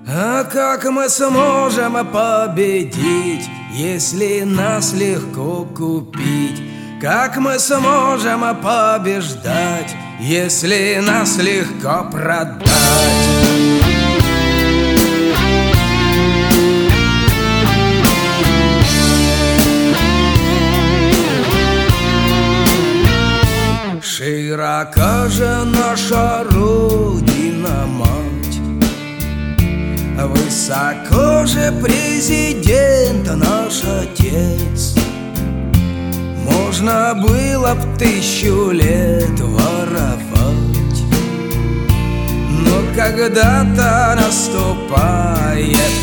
А как мы сможем победить, если нас легко купить? Как мы сможем побеждать, если нас легко продать? Широка же наша Родина-мать, высоко же президент наш отец. Можно было б 1000 лет воровать, но когда-то наступает,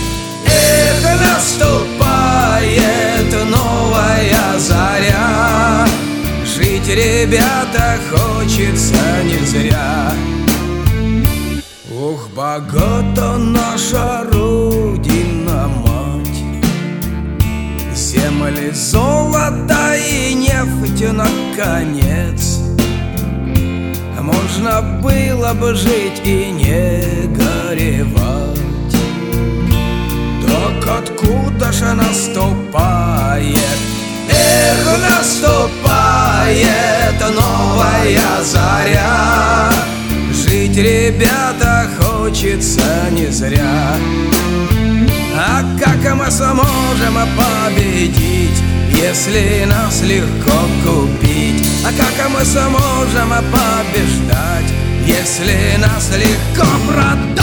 наступает новая заря. Жить, ребята, хочется не зря. Ох, богата наша Родина-мать, земли, золото и нефть, наконец. Можно было бы жить и не горевать. Так откуда же наступает, наступает новая заря. Жить, ребята, хочется не зря. А как мы сможем победить, если нас легко купить? А как мы сможем побеждать, если нас легко продать?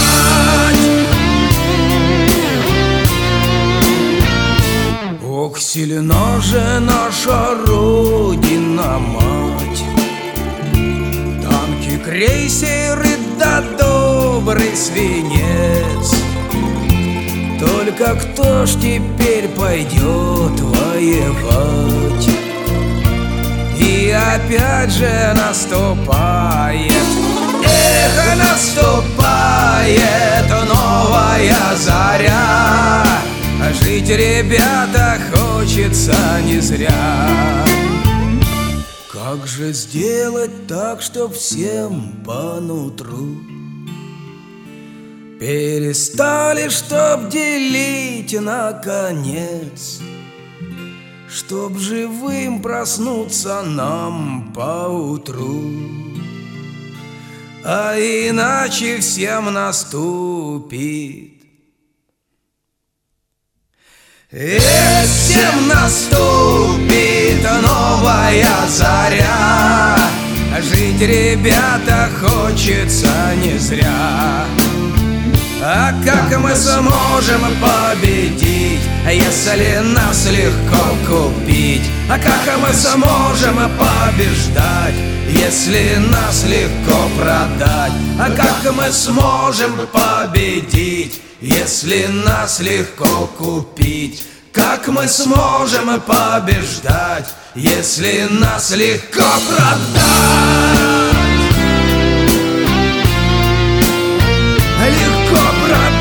Ох, сильна же наша Родина-мать, танки, крейсеры да добрый свинец. Только кто ж теперь пойдет воевать? И опять же наступает, наступает новая заря. Жить, ребята, хочется не зря. Как же сделать так, чтоб всем по нутру перестали, чтоб делить наконец, чтоб живым проснуться нам поутру? А иначе всем наступит, всем наступит новая заря. Жить, ребята, хочется не зря. А как мы сможем победить, если нас легко купить? А как мы сможем побеждать, если нас легко продать? А как мы сможем победить, если нас легко купить? Как мы сможем побеждать, если нас легко продать? Легко продать.